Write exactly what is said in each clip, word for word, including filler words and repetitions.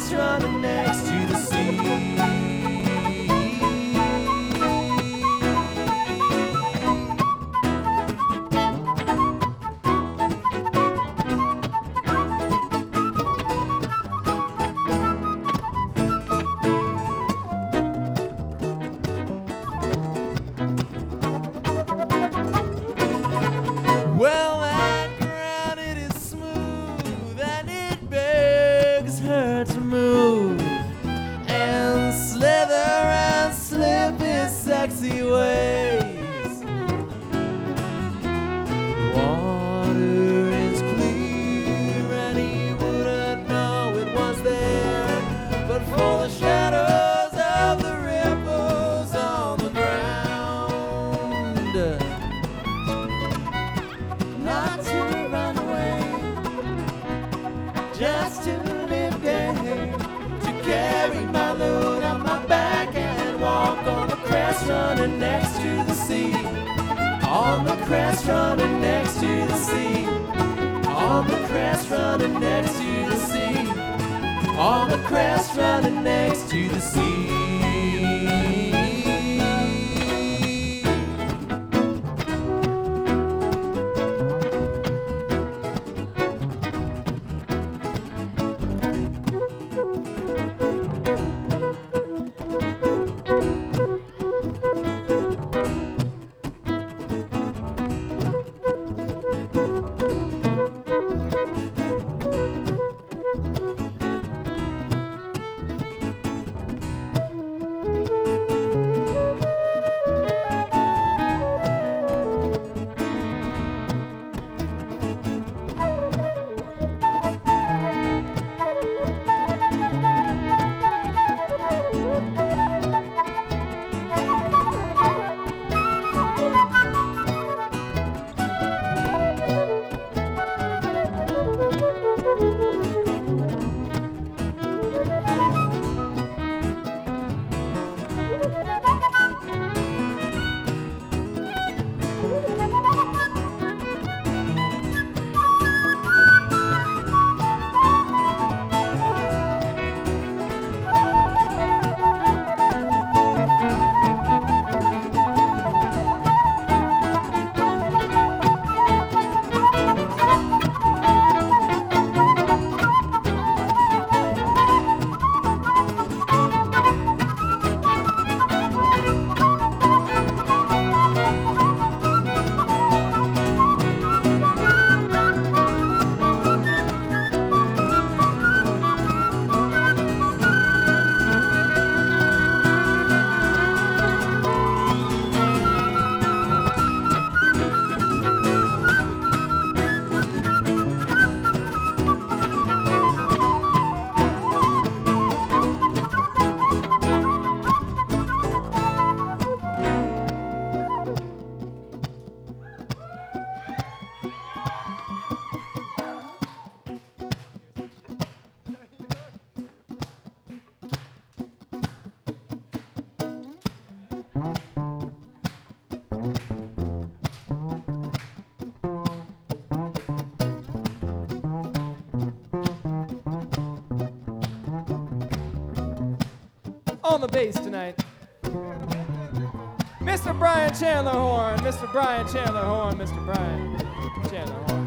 crest running next to the sea. Well, that ground, it is smooth, and it begs her to move and slither and slip in sexy ways. Water is clear, and he wouldn't know it was there, but for the shadows of the ripples on the ground. Not to run away, just to live there, to carry my load on my back and walk on the crest running next to the sea. On the crest running next to the sea. On the crest running next to the sea. On the crest running next to the sea. On the bass tonight, Mister Brian Chandler Horn, Mister Brian Chandler Horn, Mister Brian Chandler Horn.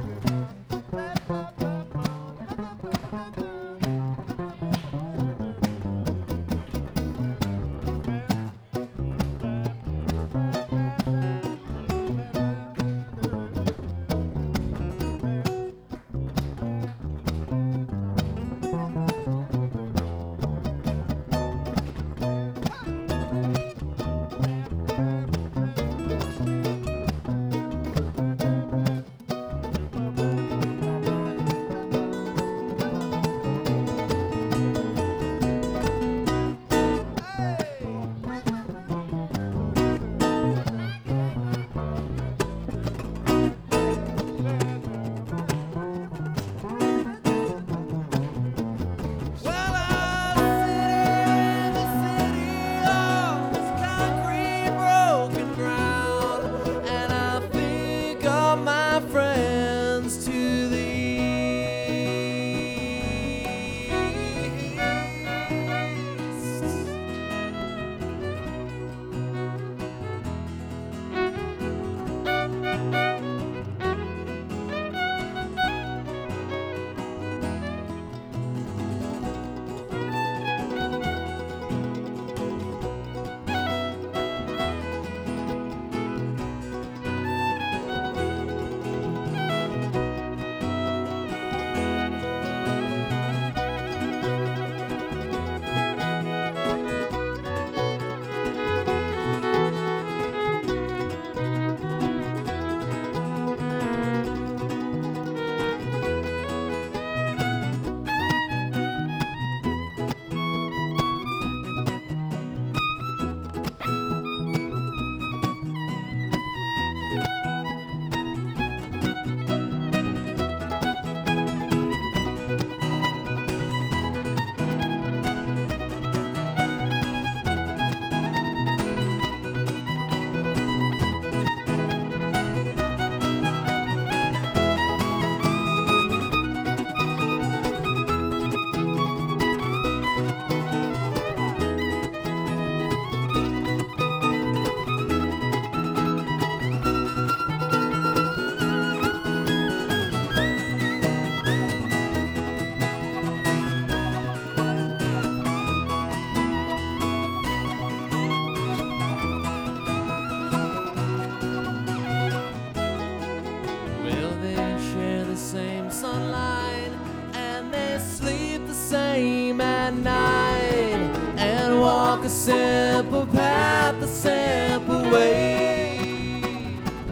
at night and walk a simple path, a simple way.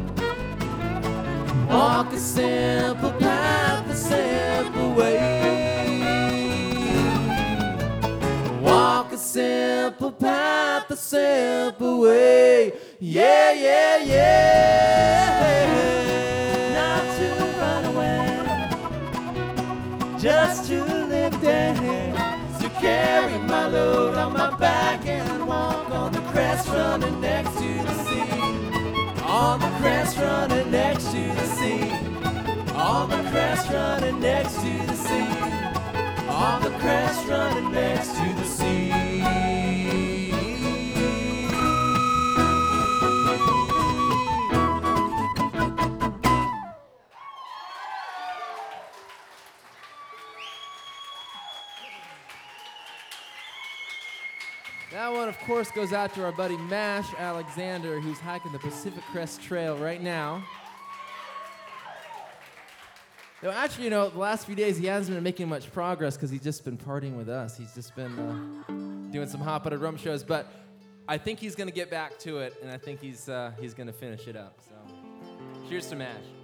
Walk a simple path, a simple way. Walk a simple path, a simple way. Yeah, yeah, yeah. Not to run away, just to live there, to carry my load on my back and walk on the crest running next to the sea. On the crest running next to the sea. On the crest running next to the sea. On the crest running next to the sea. That one, of course, goes out to our buddy Mash Alexander, who's hiking the Pacific Crest Trail right now. Though actually, you know, the last few days he hasn't been making much progress because he's just been partying with us. He's just been uh, doing some hop out of rum shows, but I think he's going to get back to it, and I think he's uh, he's going to finish it up. So, cheers to Mash.